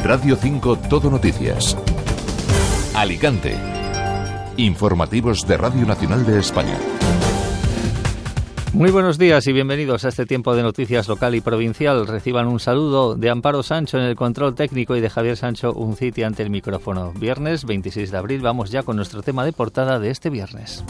Radio 5 Todo Noticias. Alicante. Informativos de Radio Nacional de España. Muy buenos días y bienvenidos a este tiempo de noticias local y provincial. Reciban un saludo de Amparo Sancho en el control técnico y de Javier Sancho Unciti ante el micrófono. Viernes 26 de abril, vamos ya con nuestro tema de portada de este viernes.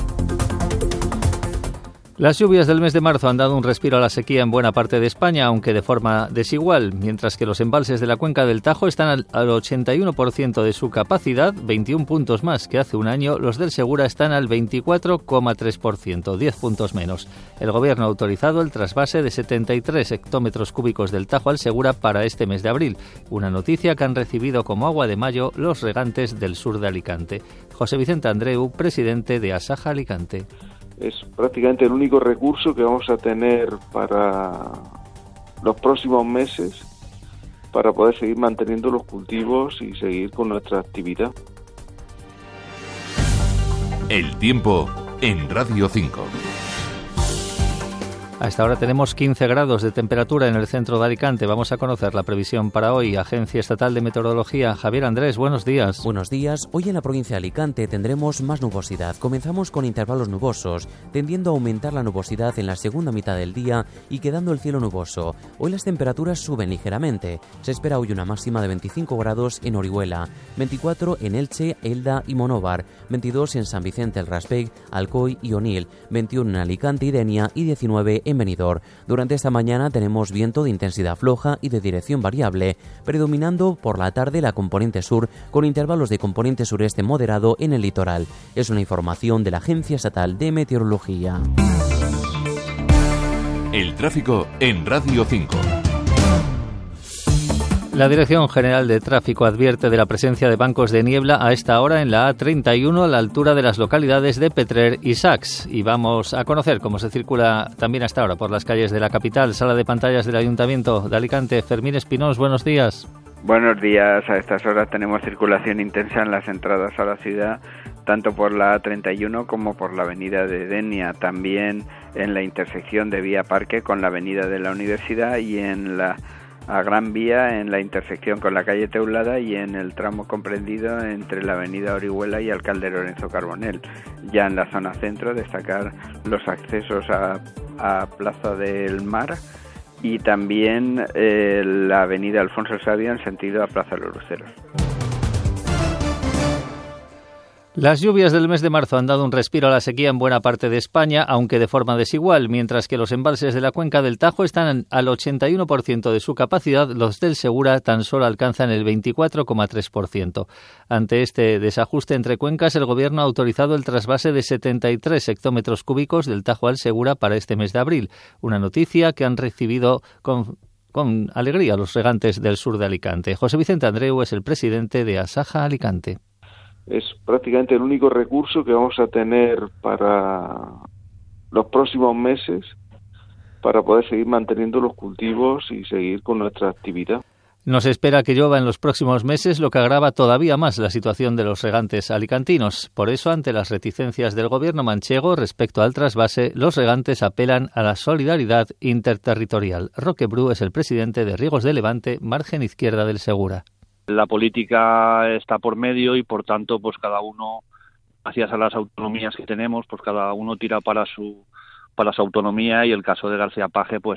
Las lluvias del mes de marzo han dado un respiro a la sequía en buena parte de España, aunque de forma desigual, mientras que los embalses de la cuenca del Tajo están al 81% de su capacidad, 21 puntos más que hace un año. Los del Segura están al 24,3%, 10 puntos menos. El Gobierno ha autorizado el trasvase de 73 hectómetros cúbicos del Tajo al Segura para este mes de abril, una noticia que han recibido como agua de mayo los regantes del sur de Alicante. José Vicente Andreu, presidente de Asaja Alicante. Es prácticamente el único recurso que vamos a tener para los próximos meses para poder seguir manteniendo los cultivos y seguir con nuestra actividad. El tiempo en Radio 5. A esta hora tenemos 15 grados de temperatura en el centro de Alicante. Vamos a conocer la previsión para hoy. Agencia Estatal de Meteorología. Javier Andrés, buenos días. Buenos días. Hoy en la provincia de Alicante tendremos más nubosidad. Comenzamos con intervalos nubosos, tendiendo a aumentar la nubosidad en la segunda mitad del día y quedando el cielo nuboso. Hoy las temperaturas suben ligeramente. Se espera hoy una máxima de 25 grados en Orihuela, 24 en Elche, Elda y Monóvar, 22 en San Vicente el Raspeig, Alcoy y Onil, 21 en Alicante y Denia y 19 en Benidorm. Durante esta mañana tenemos viento de intensidad floja y de dirección variable, predominando por la tarde la componente sur con intervalos de componente sureste moderado en el litoral. Es una información de la Agencia Estatal de Meteorología. El tráfico en Radio 5. La Dirección General de Tráfico advierte de la presencia de bancos de niebla a esta hora en la A31 a la altura de las localidades de Petrer y Sax. Y vamos a conocer cómo se circula también hasta ahora por las calles de la capital. Sala de pantallas del Ayuntamiento de Alicante. Fermín Espinós, buenos días. Buenos días. A estas horas tenemos circulación intensa en las entradas a la ciudad, tanto por la A31 como por la avenida de Denia, también en la intersección de Vía Parque con la avenida de la Universidad y en la Gran Vía en la intersección con la calle Teulada y en el tramo comprendido entre la avenida Orihuela y Alcalde Lorenzo Carbonell. Ya en la zona centro destacar los accesos a Plaza del Mar y también la avenida Alfonso Sabio en sentido a Plaza Los Luceros. Las lluvias del mes de marzo han dado un respiro a la sequía en buena parte de España, aunque de forma desigual, mientras que los embalses de la cuenca del Tajo están al 81% de su capacidad, los del Segura tan solo alcanzan el 24,3%. Ante este desajuste entre cuencas, el Gobierno ha autorizado el trasvase de 73 hectómetros cúbicos del Tajo al Segura para este mes de abril, una noticia que han recibido con alegría los regantes del sur de Alicante. José Vicente Andreu es el presidente de Asaja Alicante. Es prácticamente el único recurso que vamos a tener para los próximos meses para poder seguir manteniendo los cultivos y seguir con nuestra actividad. Nos espera que llueva en los próximos meses, lo que agrava todavía más la situación de los regantes alicantinos. Por eso, ante las reticencias del Gobierno manchego respecto al trasvase, los regantes apelan a la solidaridad interterritorial. Roque Bru es el presidente de Riegos de Levante, margen izquierda del Segura. La política está por medio y, por tanto, pues cada uno, gracias a las autonomías que tenemos, pues cada uno tira para su autonomía, y el caso de García Paje, pues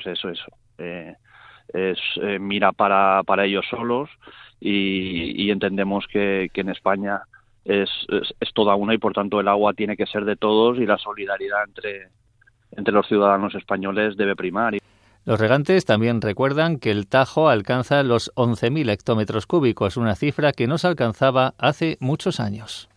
mira para ellos solos y entendemos que en España es toda una y, por tanto, el agua tiene que ser de todos y la solidaridad entre los ciudadanos españoles debe primar. Los regantes también recuerdan que el Tajo alcanza los 11.000 hectómetros cúbicos, una cifra que no se alcanzaba hace muchos años.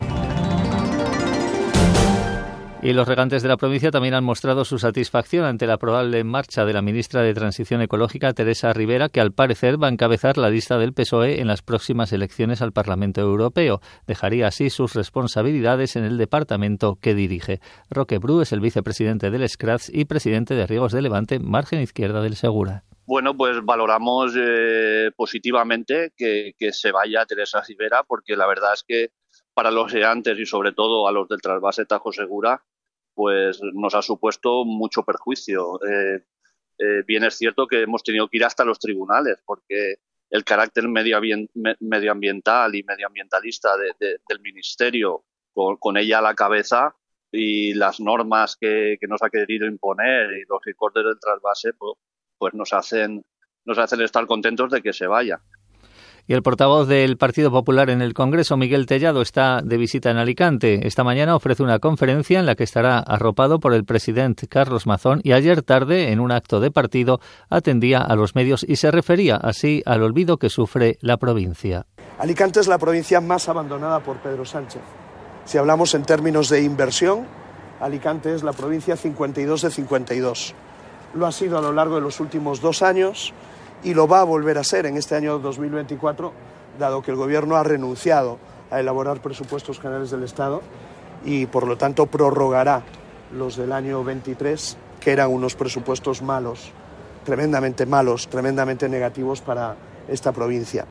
Y los regantes de la provincia también han mostrado su satisfacción ante la probable marcha de la ministra de Transición Ecológica, Teresa Rivera, que al parecer va a encabezar la lista del PSOE en las próximas elecciones al Parlamento Europeo. Dejaría así sus responsabilidades en el departamento que dirige. Roque Bru es el vicepresidente del SCRATS y presidente de Riegos de Levante, margen izquierda del Segura. Bueno, pues valoramos positivamente que se vaya Teresa Rivera, porque la verdad es que para los regantes y sobre todo a los del trasvase Tajo Segura, pues nos ha supuesto mucho perjuicio. Bien es cierto que hemos tenido que ir hasta los tribunales, porque el carácter medioambiental y medioambientalista del Ministerio con ella a la cabeza, y las normas que nos ha querido imponer y los recortes del trasvase pues nos hacen estar contentos de que se vaya. Y el portavoz del Partido Popular en el Congreso, Miguel Tellado, está de visita en Alicante. Esta mañana ofrece una conferencia en la que estará arropado por el presidente Carlos Mazón, y ayer tarde, en un acto de partido, atendía a los medios y se refería así al olvido que sufre la provincia. Alicante es la provincia más abandonada por Pedro Sánchez. Si hablamos en términos de inversión, Alicante es la provincia 52 de 52. Lo ha sido a lo largo de los últimos 2 años y lo va a volver a ser en este año 2024, dado que el Gobierno ha renunciado a elaborar presupuestos generales del Estado y, por lo tanto, prorrogará los del año 23, que eran unos presupuestos malos, tremendamente negativos para esta provincia.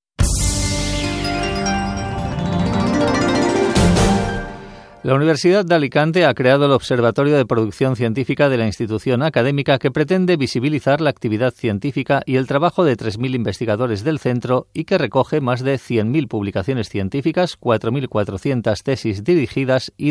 La Universidad de Alicante ha creado el Observatorio de Producción Científica de la institución académica, que pretende visibilizar la actividad científica y el trabajo de 3.000 investigadores del centro, y que recoge más de 100.000 publicaciones científicas, 4.400 tesis dirigidas y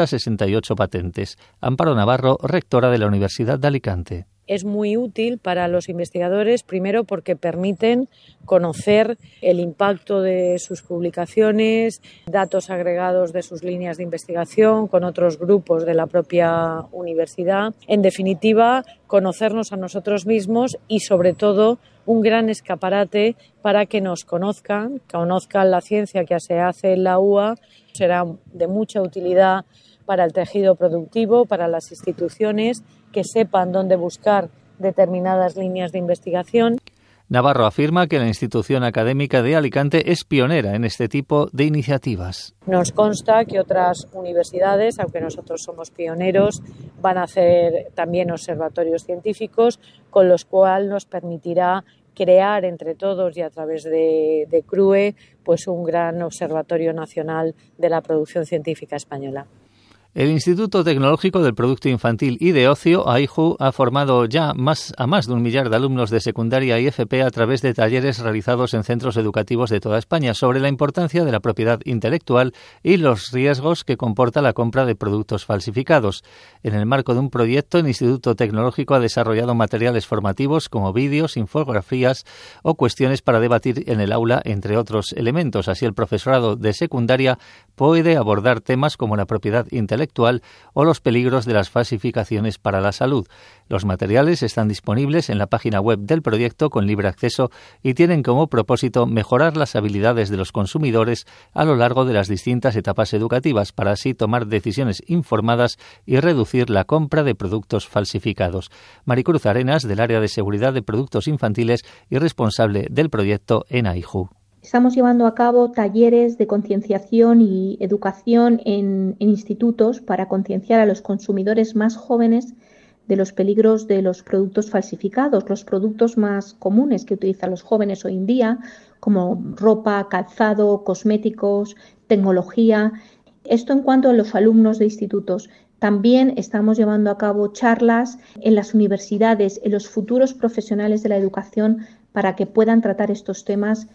268 patentes. Amparo Navarro, rectora de la Universidad de Alicante. Es muy útil para los investigadores, primero porque permiten conocer el impacto de sus publicaciones, datos agregados de sus líneas de investigación con otros grupos de la propia universidad. En definitiva, conocernos a nosotros mismos y, sobre todo, un gran escaparate para que nos conozcan la ciencia que se hace en la UA. Será de mucha utilidad para el tejido productivo, para las instituciones, que sepan dónde buscar determinadas líneas de investigación. Navarro afirma que la institución académica de Alicante es pionera en este tipo de iniciativas. Nos consta que otras universidades, aunque nosotros somos pioneros, van a hacer también observatorios científicos, con los cuales nos permitirá crear entre todos y a través de CRUE pues un gran observatorio nacional de la producción científica española. El Instituto Tecnológico del Producto Infantil y de Ocio, AIJU, ha formado ya a más de 1 millar de alumnos de secundaria y FP a través de talleres realizados en centros educativos de toda España sobre la importancia de la propiedad intelectual y los riesgos que comporta la compra de productos falsificados. En el marco de un proyecto, el Instituto Tecnológico ha desarrollado materiales formativos como vídeos, infografías o cuestiones para debatir en el aula, entre otros elementos. Así, el profesorado de secundaria puede abordar temas como la propiedad intelectual o los peligros de las falsificaciones para la salud. Los materiales están disponibles en la página web del proyecto con libre acceso y tienen como propósito mejorar las habilidades de los consumidores a lo largo de las distintas etapas educativas, para así tomar decisiones informadas y reducir la compra de productos falsificados. Maricruz Arenas, del área de seguridad de productos infantiles y responsable del proyecto en AIJU. Estamos llevando a cabo talleres de concienciación y educación en institutos para concienciar a los consumidores más jóvenes de los peligros de los productos falsificados, los productos más comunes que utilizan los jóvenes hoy en día, como ropa, calzado, cosméticos, tecnología. Esto en cuanto a los alumnos de institutos. También estamos llevando a cabo charlas en las universidades, en los futuros profesionales de la educación, para que puedan tratar estos temas.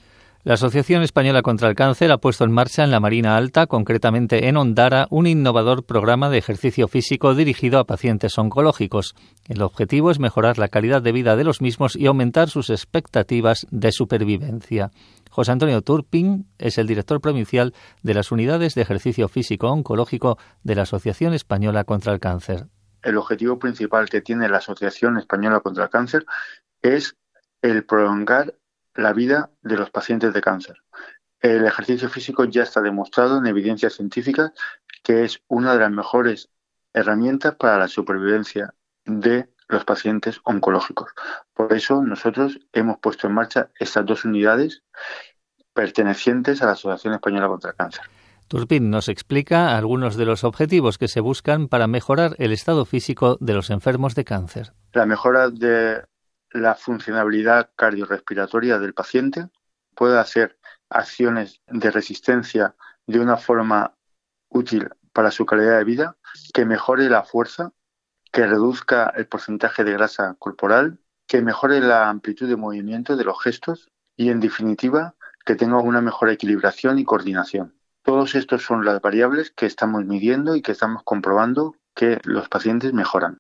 La Asociación Española contra el Cáncer ha puesto en marcha en la Marina Alta, concretamente en Ondara, un innovador programa de ejercicio físico dirigido a pacientes oncológicos. El objetivo es mejorar la calidad de vida de los mismos y aumentar sus expectativas de supervivencia. José Antonio Turpin es el director provincial de las unidades de ejercicio físico oncológico de la Asociación Española contra el Cáncer. El objetivo principal que tiene la Asociación Española contra el Cáncer es el prolongar la vida de los pacientes de cáncer. El ejercicio físico ya está demostrado en evidencias científicas que es una de las mejores herramientas para la supervivencia de los pacientes oncológicos. Por eso nosotros hemos puesto en marcha estas 2 unidades pertenecientes a la Asociación Española contra el Cáncer. Turpin nos explica algunos de los objetivos que se buscan para mejorar el estado físico de los enfermos de cáncer. La mejora de la funcionalidad cardiorrespiratoria del paciente, puede hacer acciones de resistencia de una forma útil para su calidad de vida, que mejore la fuerza, que reduzca el porcentaje de grasa corporal, que mejore la amplitud de movimiento de los gestos, y, en definitiva, que tenga una mejor equilibración y coordinación. Todos estos son las variables que estamos midiendo y que estamos comprobando que los pacientes mejoran.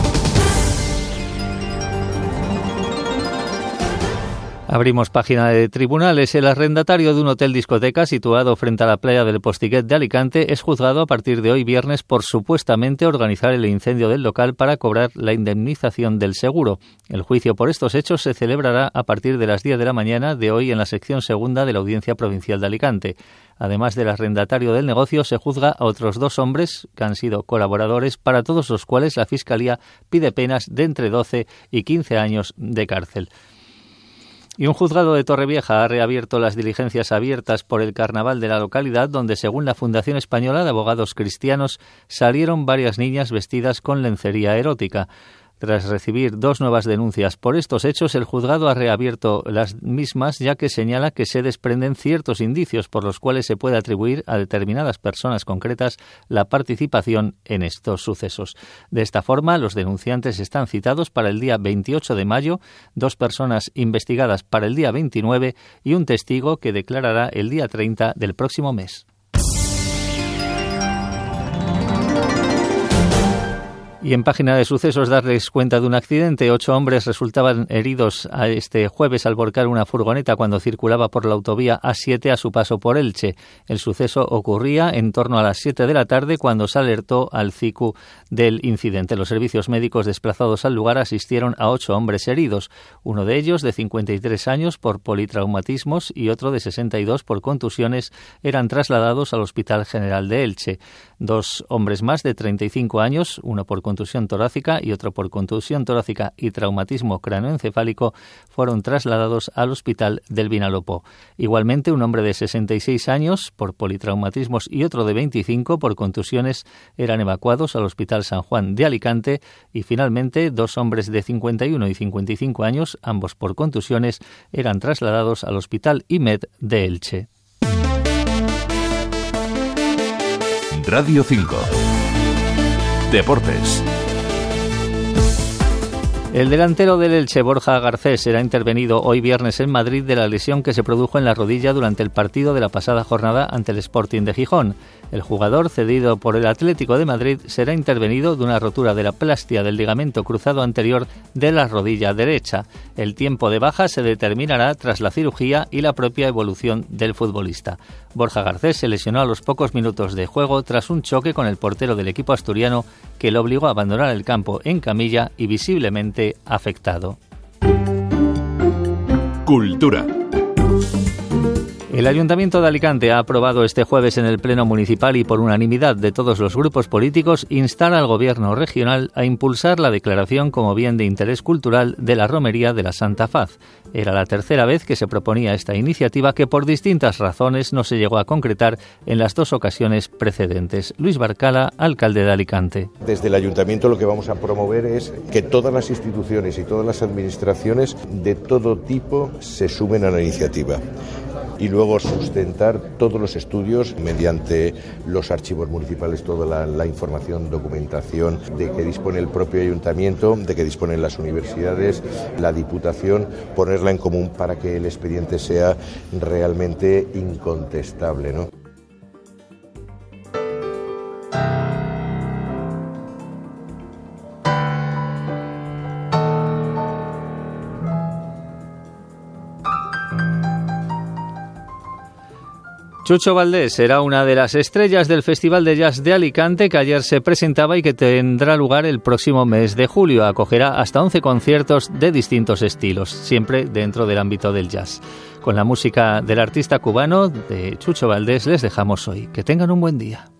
Abrimos página de tribunales. El arrendatario de un hotel discoteca situado frente a la playa del Postiguet de Alicante es juzgado a partir de hoy viernes por supuestamente organizar el incendio del local para cobrar la indemnización del seguro. El juicio por estos hechos se celebrará a partir de las 10 de la mañana de hoy en la sección segunda de la Audiencia Provincial de Alicante. Además del arrendatario del negocio, se juzga a otros 2 hombres que han sido colaboradores, para todos los cuales la Fiscalía pide penas de entre 12 y 15 años de cárcel. Y un juzgado de Torrevieja ha reabierto las diligencias abiertas por el carnaval de la localidad, donde, según la Fundación Española de Abogados Cristianos, salieron varias niñas vestidas con lencería erótica. Tras recibir 2 nuevas denuncias por estos hechos, el juzgado ha reabierto las mismas, ya que señala que se desprenden ciertos indicios por los cuales se puede atribuir a determinadas personas concretas la participación en estos sucesos. De esta forma, los denunciantes están citados para el día 28 de mayo, 2 personas investigadas para el día 29 y un testigo que declarará el día 30 del próximo mes. Y en página de sucesos, darles cuenta de un accidente. 8 hombres resultaban heridos este jueves al volcar una furgoneta cuando circulaba por la autovía A7 a su paso por Elche. El suceso ocurría en torno a las 7 de la tarde cuando se alertó al CICU del incidente. Los servicios médicos desplazados al lugar asistieron a 8 hombres heridos, uno de ellos de 53 años por politraumatismos y otro de 62 por contusiones. Eran trasladados al Hospital General de Elche. 2 hombres más de 35 años, uno por contusión torácica y otro por contusión torácica y traumatismo cráneoencefálico, fueron trasladados al Hospital del Vinalopó. Igualmente, un hombre de 66 años por politraumatismos y otro de 25 por contusiones eran evacuados al Hospital San Juan de Alicante, y finalmente 2 hombres de 51 y 55 años, ambos por contusiones, eran trasladados al Hospital IMED de Elche. Radio 5. Deportes. El delantero del Elche, Borja Garcés, será intervenido hoy viernes en Madrid de la lesión que se produjo en la rodilla durante el partido de la pasada jornada ante el Sporting de Gijón. El jugador, cedido por el Atlético de Madrid, será intervenido de una rotura de la plastia del ligamento cruzado anterior de la rodilla derecha. El tiempo de baja se determinará tras la cirugía y la propia evolución del futbolista. Borja Garcés se lesionó a los pocos minutos de juego tras un choque con el portero del equipo asturiano, que lo obligó a abandonar el campo en camilla y visiblemente afectado. Cultura. El Ayuntamiento de Alicante ha aprobado este jueves en el Pleno Municipal y por unanimidad de todos los grupos políticos instar al Gobierno regional a impulsar la declaración como bien de interés cultural de la Romería de la Santa Faz. Era la tercera vez que se proponía esta iniciativa, que por distintas razones no se llegó a concretar en las 2 ocasiones precedentes. Luis Barcala, alcalde de Alicante. Desde el Ayuntamiento lo que vamos a promover es que todas las instituciones y todas las administraciones de todo tipo se sumen a la iniciativa. Y luego sustentar todos los estudios mediante los archivos municipales, toda la información, documentación de que dispone el propio ayuntamiento, de que disponen las universidades, la Diputación, ponerla en común para que el expediente sea realmente incontestable, ¿no? Chucho Valdés será una de las estrellas del Festival de Jazz de Alicante, que ayer se presentaba y que tendrá lugar el próximo mes de julio. Acogerá hasta 11 conciertos de distintos estilos, siempre dentro del ámbito del jazz. Con la música del artista cubano de Chucho Valdés les dejamos hoy. Que tengan un buen día.